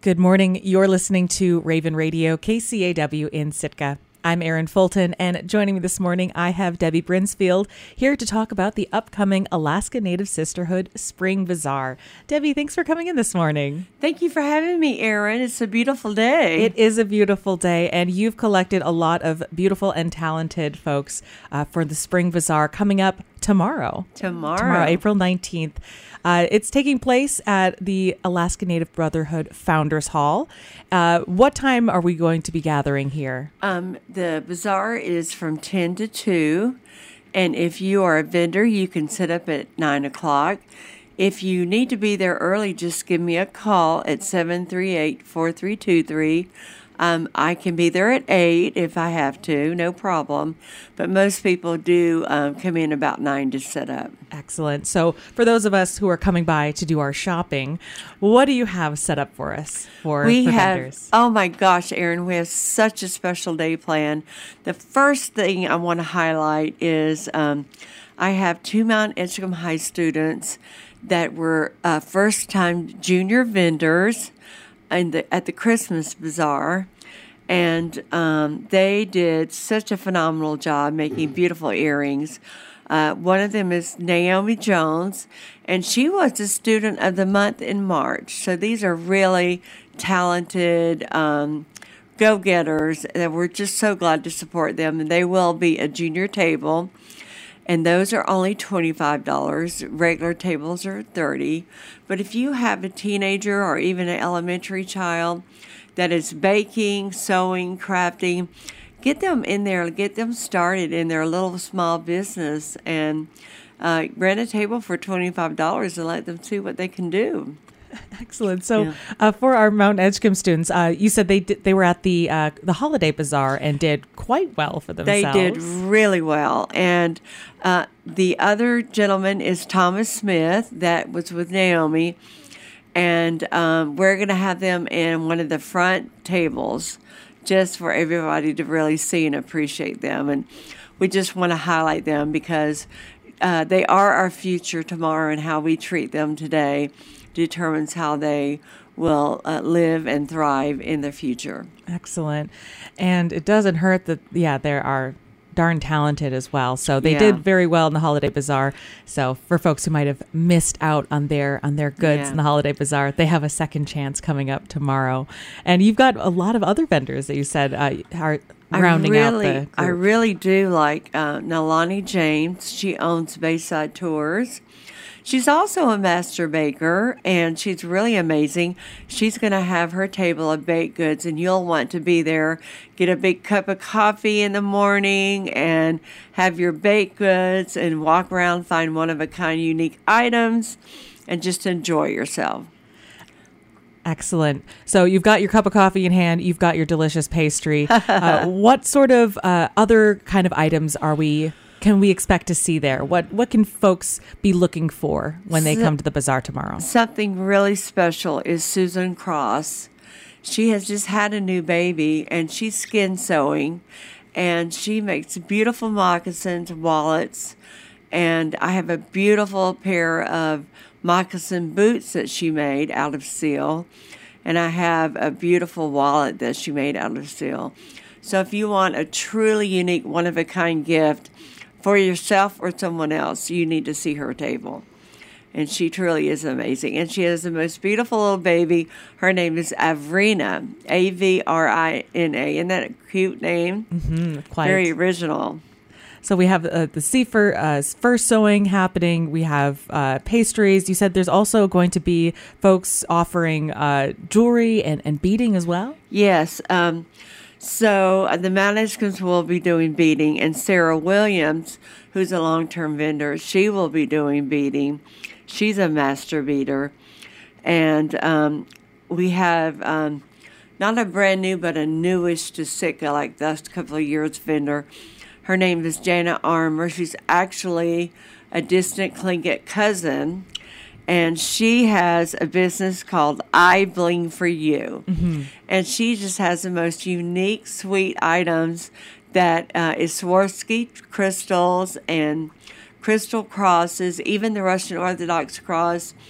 Good morning. You're listening to Raven Radio, KCAW in Sitka. I'm Erin Fulton, and joining me this morning, I have Debbie Brinsfield here to talk about the upcoming Alaska Native Sisterhood Spring Bazaar. Debbie, thanks for coming in this morning. Thank you for having me, Erin. It's a beautiful day. It is a beautiful day, and you've collected a lot of beautiful and talented folks for the Spring Bazaar coming up tomorrow, April 19th. It's taking place at the Alaska Native Brotherhood Founders Hall. What time are we going to be gathering here? The bazaar is from 10 to 2, and if you are a vendor, you can set up at 9 o'clock. If you need to be there early, just give me a call at 738-4323. I can be there at 8 if I have to, no problem. But most people do come in about 9 to set up. Excellent. So for those of us who are coming by to do our shopping, what do you have set up for us for vendors? Oh my gosh, Erin, we have such a special day planned. The first thing I want to highlight is I have 2 Mount Edgecombe High students that were first-time junior vendors at the Christmas Bazaar, and they did such a phenomenal job making beautiful earrings. One of them is Naomi Jones, and she was the Student of the Month in March. So these are really talented go-getters, and we're just so glad to support them. And they will be a junior table, and those are only $25. Regular tables are $30. But if you have a teenager or even an elementary child that is baking, sewing, crafting, get them in there, get them started in their little small business, and rent a table for $25 and let them see what they can do. Excellent. So, for our Mount Edgecombe students, you said they were at the holiday bazaar and did quite well for themselves. They did really well, and the other gentleman is Thomas Smith, that was with Naomi, and we're going to have them in one of the front tables, just for everybody to really see and appreciate them, and we just want to highlight them because they are our future tomorrow, and how we treat them today determines how they will live and thrive in the future. Excellent. And it doesn't hurt that, they are darn talented as well. So they did very well in the Holiday Bazaar. So for folks who might have missed out on their goods in the Holiday Bazaar, they have a second chance coming up tomorrow. And you've got a lot of other vendors that you said are rounding out the group. I really do like Nalani James. She owns Bayside Tours. She's also a master baker, and she's really amazing. She's going to have her table of baked goods, and you'll want to be there. Get a big cup of coffee in the morning and have your baked goods and walk around, find one-of-a-kind unique items, and just enjoy yourself. Excellent. So you've got your cup of coffee in hand. You've got your delicious pastry. What sort of other kind of items can we expect to see there? What can folks be looking for when they come to the bazaar tomorrow? Something really special is Susan Cross. She has just had a new baby, and she's skin sewing, and she makes beautiful moccasins, wallets, and I have a beautiful pair of moccasin boots that she made out of seal, and I have a beautiful wallet that she made out of seal. So if you want a truly unique, one-of-a-kind gift for yourself or someone else, you need to see her table. And she truly is amazing. And she has the most beautiful little baby. Her name is Avrina, Avrina. Isn't that a cute name? Mm-hmm, quite. Very original. So we have the Seafer fur sewing happening. We have pastries. You said there's also going to be folks offering jewelry and beading as well? Yes. So the Mount Edgecombe will be doing beading, and Sarah Williams, who's a long-term vendor, she will be doing beading. She's a master beader. And we have not a brand new, but a newish to Sitka, like the last couple of years vendor. Her name is Jana Armour. She's actually a distant Tlingit cousin, and she has a business called I Bling for You. Mm-hmm. And she just has the most unique, sweet items that is Swarovski crystals and crystal crosses, even the Russian Orthodox cross,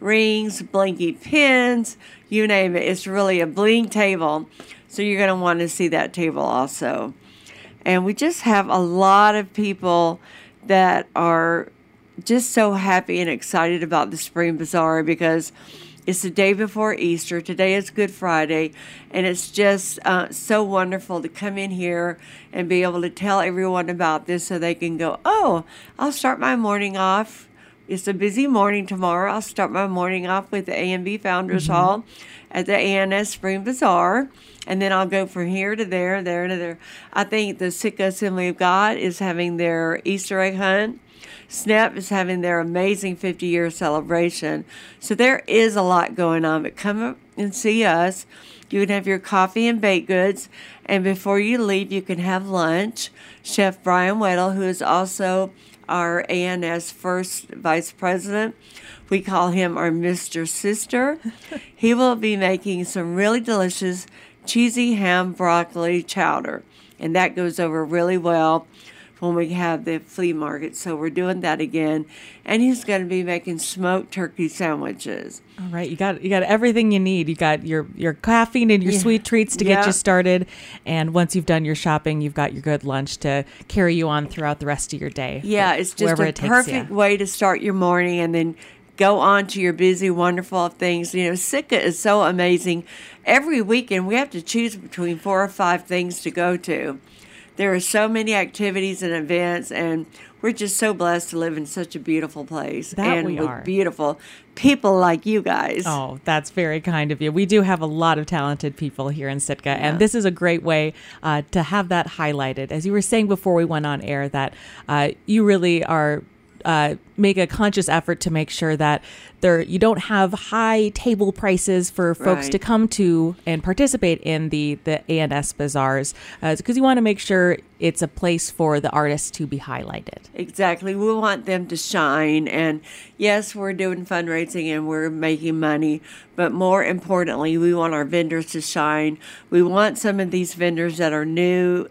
rings, blinky pins, you name it. It's really a bling table. So you're going to want to see that table also. And we just have a lot of people that are just so happy and excited about the Spring Bazaar because it's the day before Easter. Today is Good Friday, and it's just so wonderful to come in here and be able to tell everyone about this so they can go, oh, I'll start my morning off. It's a busy morning tomorrow. I'll start my morning off with the A&B Founders Hall at the ANS Spring Bazaar, and then I'll go from here to there, there to there. I think the Sitka Assembly of God is having their Easter egg hunt. SNAP is having their amazing 50-year celebration. So there is a lot going on, but come up and see us. You can have your coffee and baked goods, and before you leave, you can have lunch. Chef Brian Weddle, who is also our ANS first vice president, we call him our Mr. Sister. He will be making some really delicious cheesy ham broccoli chowder, and that goes over really well when we have the flea market. So we're doing that again. And he's going to be making smoked turkey sandwiches. All right. You got everything you need. You got your caffeine and your sweet treats to get you started. And once you've done your shopping, you've got your good lunch to carry you on throughout the rest of your day. Yeah, it's just a perfect way to start your morning and then go on to your busy, wonderful things. You know, Sitka is so amazing. Every weekend we have to choose between 4 or 5 things to go to. There are so many activities and events, and we're just so blessed to live in such a beautiful place. And with beautiful people like you guys. Oh, that's very kind of you. We do have a lot of talented people here in Sitka, and this is a great way to have that highlighted. As you were saying before we went on air, that you really are make a conscious effort to make sure that you don't have high table prices for folks to come to and participate in the ANS bazaars, because you want to make sure it's a place for the artists to be highlighted. Exactly. We want them to shine. And yes, we're doing fundraising and we're making money, but more importantly, we want our vendors to shine. We want some of these vendors that are new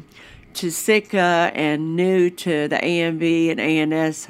to Sitka and new to the A&B and ANS,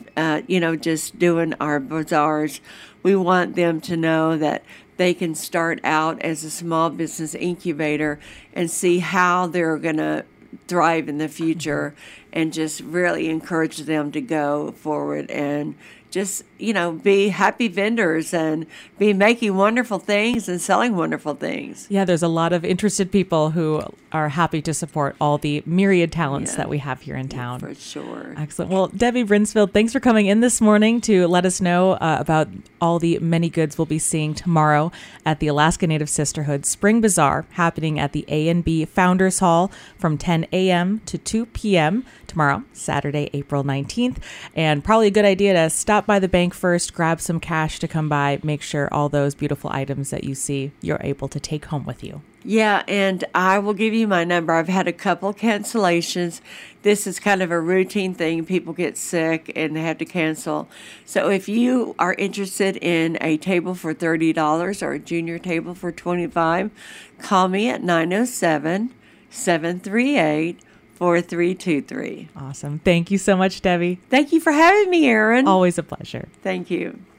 just doing our bazaars. We want them to know that they can start out as a small business incubator and see how they're going to thrive in the future, and just really encourage them to go forward and just, be happy vendors and be making wonderful things and selling wonderful things. Yeah, there's a lot of interested people who are happy to support all the myriad talents that we have here in town. For sure. Excellent. Well, Debbie Brinsfield, thanks for coming in this morning to let us know about all the many goods we'll be seeing tomorrow at the Alaska Native Sisterhood Spring Bazaar, happening at the A&B Founders Hall from 10 a.m. to 2 p.m. tomorrow, Saturday, April 19th. And probably a good idea to stop by the bank first, grab some cash to come by, make sure all those beautiful items that you see you're able to take home with you. Yeah, and I will give you my number. I've had a couple cancellations. This is kind of a routine thing. People get sick and they have to cancel. So if you are interested in a table for $30 or a junior table for $25, call me at 907-738-4323. Awesome. Thank you so much, Debbie. Thank you for having me, Erin. Always a pleasure. Thank you.